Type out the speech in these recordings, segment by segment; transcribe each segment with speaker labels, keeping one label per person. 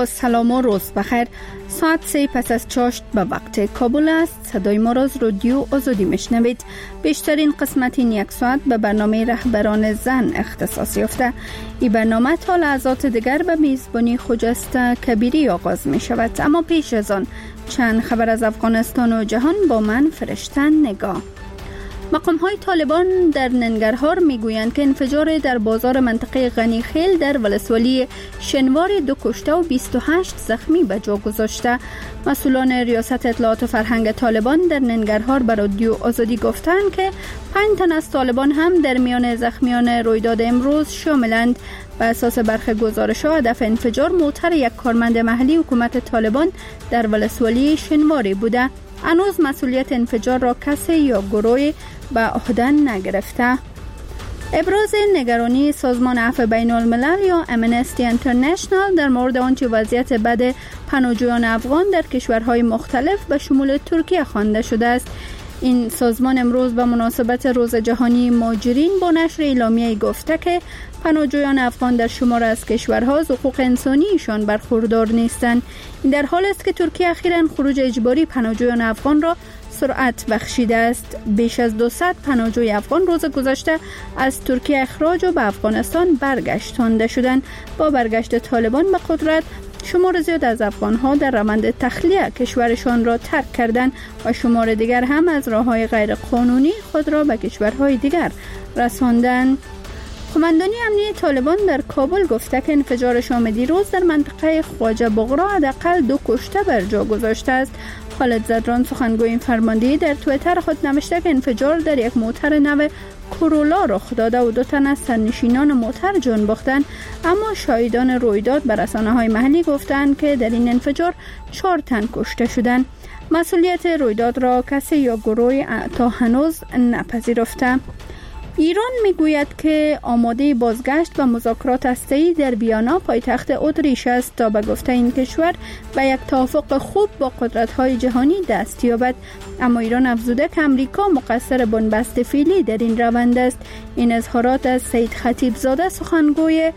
Speaker 1: با سلام و روز بخیر. ساعت 3 پس از چاشت به وقت کابل است. صدای ما را از رادیو آزادی میشنوید. بیشترین قسمت این یک ساعت به برنامه رهبران زن اختصاص یافته. این برنامه تا لحظات دیگر به میزبانی خجسته کبیری آغاز می شود. اما پیش از آن چند خبر از افغانستان و جهان با من فرشته نگاه. مقام‌های طالبان در ننگرهار میگویند که انفجار در بازار منطقه غنیخیل در ولسوالی شنوار 2 کشته و 28 زخمی به جا گذاشته. مسئولان ریاست اطلاعات و فرهنگ طالبان در ننگرهار به رادیو آزادی گفتند که 5 تن از طالبان هم در میان زخمیان رویداد امروز شاملند. بر اساس برخی گزارش‌ها هدف انفجار موتر یک کارمند محلی حکومت طالبان در ولسوالی شنواری بوده. هنوز مسئولیت انفجار را کسی یا گروهی به عهده نگرفته. ابراز نگرانی سازمان عفو بین الملل یا امنستی اینترنشنال در مورد آنچه وضعیت بد پناهجویان افغان در کشورهای مختلف به شمول ترکیه خوانده شده است. این سازمان امروز به مناسبت روز جهانی مهاجرین با نشر اعلامیه‌ای گفته که پناهجویان افغان در شمار از کشورها از حقوق انسانیشان برخوردار نیستند. این در حالی است که ترکیه اخیراً خروج اجباری پناهجویان افغان را سرعت بخشیده است. بیش از 200 پناهجوی افغان روز گذشته از ترکیه اخراج و به افغانستان برگشتانده شدند. با برگشت طالبان به قدرت شمار زیاد از افغان‌ها در روند تخلیه کشورشان را ترک کردند و شمار دیگر هم از راه‌های غیر قانونی خود را به کشورهای دیگر رساندند. قماندانی امنیتی طالبان در کابل گفته که انفجار شام دیروز در منطقه خواجه بغرا حداقل 2 کشته بر جا گذاشته است. خالد زدران سخنگوی این فرماندهی در توییتر خود نوشته که انفجار در یک موتر نو کورولا رخ داده و 2 تن از سرنشینان موتر جان باختند، اما شاهدان رویداد به رسانه‌های محلی گفتند که در این انفجار 4 تن کشته شدند. مسئولیت رویداد را کسی یا گروهی تا هنوز نپذیرفته. ایران میگوید که آماده بازگشت به مذاکرات هسته‌ای در ویانا پایتخت اتریش است تا به گفته این کشور به یک توافق خوب با قدرت‌های جهانی دست یابد. اما ایران افزوده که امریکا مقصر بنبست فعلی در این روند است. این اظهارات از سید خطیبزاده سخنگوی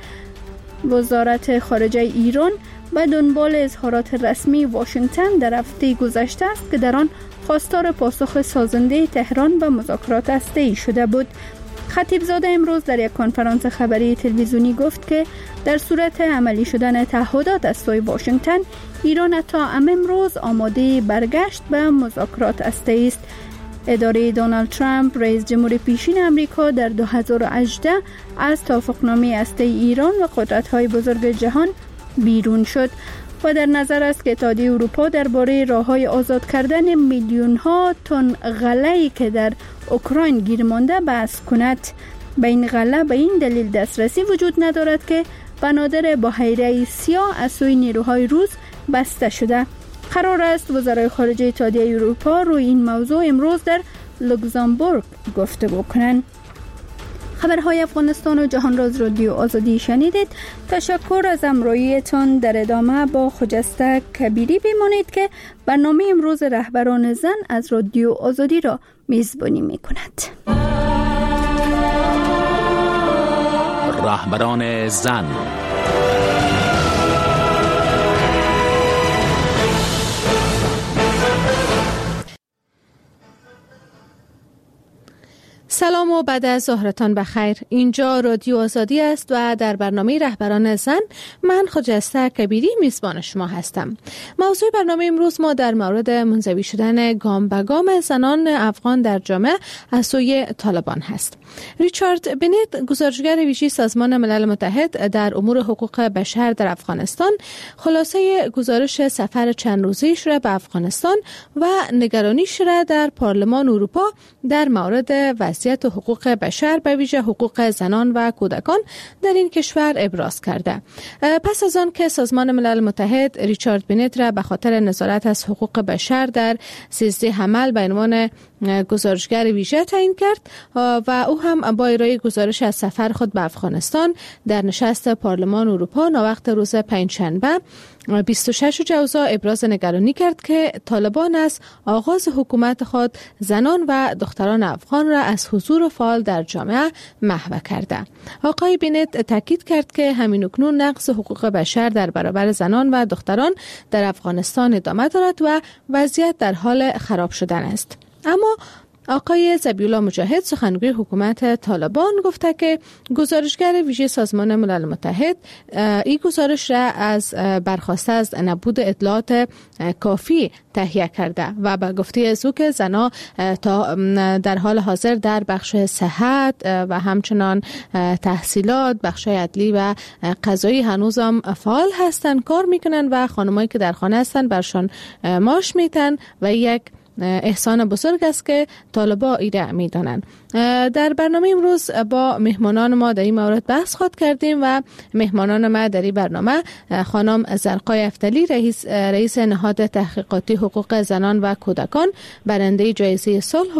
Speaker 1: وزارت خارجه ایران به دنبال اظهارات رسمی واشنگتن در هفته گذشته است که در آن خواستار پاسخ سازنده تهران به مذاکرات هسته‌ای شده بود. خطیبزاده امروز در یک کنفرانس خبری تلویزیونی گفت که در صورت عملی شدن تعهدات از سوی واشنگتن، ایران تا امروز آماده برگشت به مذاکرات هسته‌ای است. اداره دونالد ترامپ رئیس جمهور پیشین امریکا در 2018 از توافقنامه هسته‌ای ایران و قدرت‌های بزرگ جهان بیرون شد و در نظر است که اتحادیه اروپا درباره راه‌های آزاد کردن میلیون‌ها تن غله‌ای که در اوکراین گیر مانده بحث کند. به این غله به این دلیل دسترسی وجود ندارد که بنادر بحیره سیاه از سوی نیروهای روس بسته شده. قرار است وزرای خارجه اتحادیه اروپا روی این موضوع امروز در لوکزامبورگ گفتگو کنند. خبرهای افغانستان و جهان را از رادیو آزادی شنیدید. تشکر از همراهیتان. در ادامه با خجسته کبیری بمانید که برنامه امروز رهبران زن از رادیو آزادی را میزبانی می کند.
Speaker 2: رهبران زن.
Speaker 3: سلام و بعد از ظهرتان بخیر. اینجا رادیو آزادی است و در برنامه رهبران زن من خجسته کبیری میزبان شما هستم. موضوع برنامه امروز ما در مورد منزوی شدن گام به گام زنان افغان در جامعه از سوی طالبان هست. ریچارد بنت، گزارشگر ویژه سازمان ملل متحد در امور حقوق بشر در افغانستان، خلاصه گزارش سفر چند روزه‌ایش را به افغانستان و نگرانیش را در پارلمان اروپا در مورد وضعیت حقوق بشر به ویژه حقوق زنان و کودکان در این کشور ابراز کرده. پس از آن که سازمان ملل متحد ریچارد بنت را به خاطر نظارت از حقوق بشر در 13 عمل به عنوان گزارشگر ویژه تعیین کرد و او هم با ارائه گزارش از سفر خود به افغانستان در نشست پارلمان اروپا ناوقت روز پنجشنبه 26 جوزا ابراز نگرانی کرد که طالبان از آغاز حکومت خود زنان و دختران افغان را از حضور فعال در جامعه محو کرده. آقای بنت تاکید کرد که همین اکنون نقض حقوق بشر در برابر زنان و دختران در افغانستان ادامه دارد و وضعیت در حال خراب شدن است. اما آقای ذبیحالله مجاهد سخنگوی حکومت طالبان گفته که گزارشگر ویژه سازمان ملل متحد این گزارش را از برخواسته از نبود اطلاعات کافی تهیه کرده و به گفته از او که زنان تا در حال حاضر در بخش صحت و همچنان تحصیلات، بخش عدلی و قضایی هنوز هم فعال هستند، کار میکنن و خانمایی که در خانه هستند برشان معاش میتن و یک احسان بزرگ است که طالبا ایره میدانند. در برنامه امروز با مهمانان ما در این مورد بحث خود کردیم و مهمانان ما در این برنامه خانم زرقای افتلی رئیس نهاد تحقیقاتی حقوق زنان و کودکان، برنده جایزه صلح